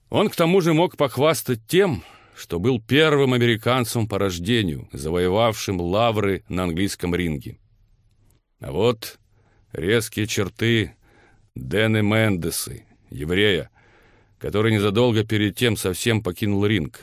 Он к тому же мог похвастать тем, что был первым американцем по рождению, завоевавшим лавры на английском ринге. А вот резкие черты Дэны Мендесы, еврея, который незадолго перед тем совсем покинул ринг.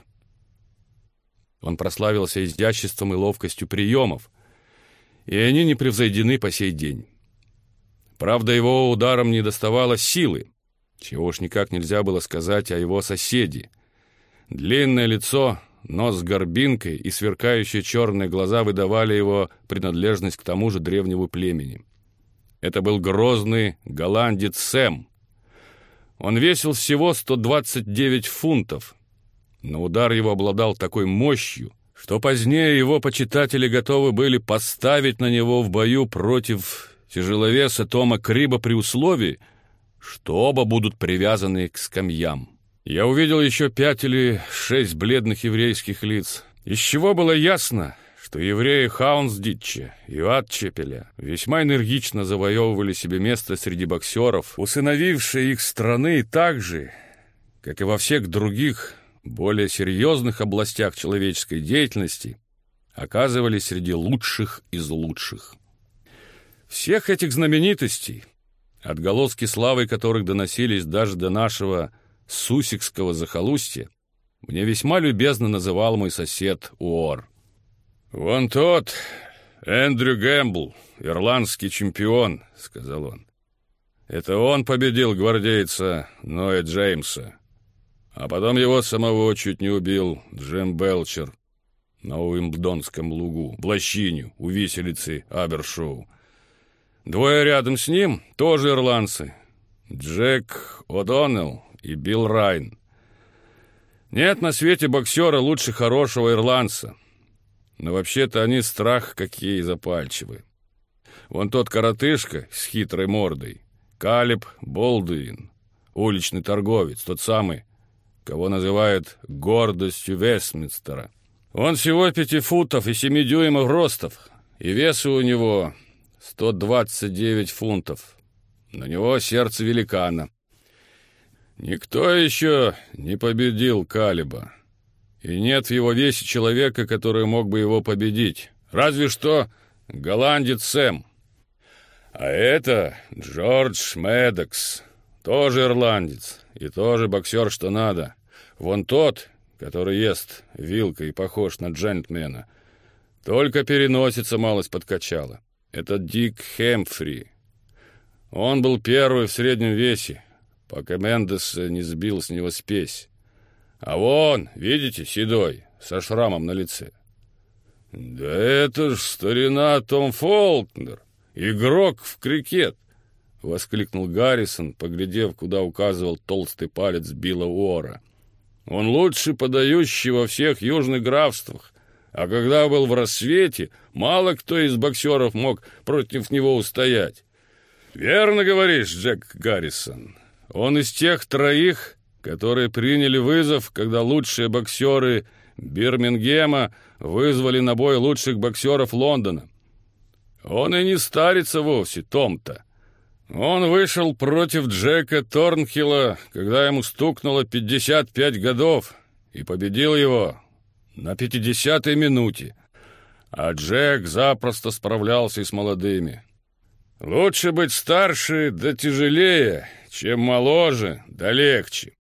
Он прославился изяществом и ловкостью приемов, и они не превзойдены по сей день. Правда, его ударам не доставало силы, чего уж никак нельзя было сказать о его соседе. Длинное лицо, нос с горбинкой и сверкающие черные глаза выдавали его принадлежность к тому же древнему племени. Это был грозный голландец Сэм. Он весил всего 129 фунтов, но удар его обладал такой мощью, что позднее его почитатели готовы были поставить на него в бою против тяжеловеса Тома Криба при условии, что оба будут привязаны к скамьям. Я увидел еще 5 или 6 бледных еврейских лиц, из чего было ясно, что евреи Хаунсдитча и Ватчепеля весьма энергично завоевывали себе место среди боксеров, усыновившие их страны так же, как и во всех других, более серьезных областях человеческой деятельности, оказывались среди лучших из лучших. Всех этих знаменитостей, отголоски славы которых доносились даже до нашего Суссекского захолустья, мне весьма любезно называл мой сосед Уорр. «Вон тот, Эндрю Гэмбл, ирландский чемпион», — сказал он. «Это он победил гвардейца Ноя Джеймса. А потом его самого чуть не убил Джим Белчер на Уимблдонском лугу, в лощине у виселицы Абершоу. Двое рядом с ним тоже ирландцы, Джек О'Доннелл и Билл Райн. Нет на свете боксера лучше хорошего ирландца. Но вообще-то они страх какие запальчивые. Вон тот коротышка с хитрой мордой, Калеб Болдуин, уличный торговец, тот самый, кого называют гордостью Вестминстера. Он всего 5 футов и 7 дюймов ростов, и весу у него 129 фунтов. На него сердце великана. Никто еще не победил Калеба. И нет в его весе человека, который мог бы его победить. Разве что голландец Сэм. А это Джордж Медокс, тоже ирландец и тоже боксер что надо. Вон тот, который ест вилкой и похож на джентльмена, только переносица малость подкачала. Это Дик Хэмфри. Он был первый в среднем весе, пока Мендес не сбил с него спесь. А вон, видите, седой, со шрамом на лице. Да это ж старина Том Фолкнер, игрок в крикет, — воскликнул Гаррисон, поглядев, куда указывал толстый палец Билла Уорра. Он лучший подающий во всех южных графствах, а когда был в рассвете, мало кто из боксеров мог против него устоять. Верно говоришь, Джек Гаррисон. Он из тех 3, которые приняли вызов, когда лучшие боксеры Бирмингема вызвали на бой лучших боксеров Лондона. Он и не старится вовсе, Том-то. Он вышел против Джека Торнхилла, когда ему стукнуло 55 годов, и победил его на 50-й минуте. А Джек запросто справлялся и с молодыми. Лучше быть старше да тяжелее, чем моложе да легче.